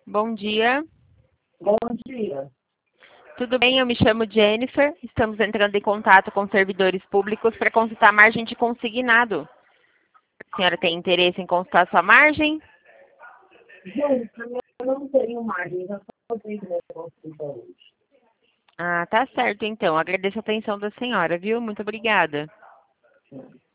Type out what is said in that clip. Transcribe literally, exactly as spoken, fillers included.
Bom dia. Bom dia. Tudo bem? Eu me chamo Jennifer. Estamos entrando em contato com servidores públicos para consultar a margem de consignado. A senhora tem interesse em consultar sua margem? Gente, eu não tenho margem, já só tenho negócio hoje. Ah, tá certo então. Agradeço a atenção da senhora, viu? Muito obrigada.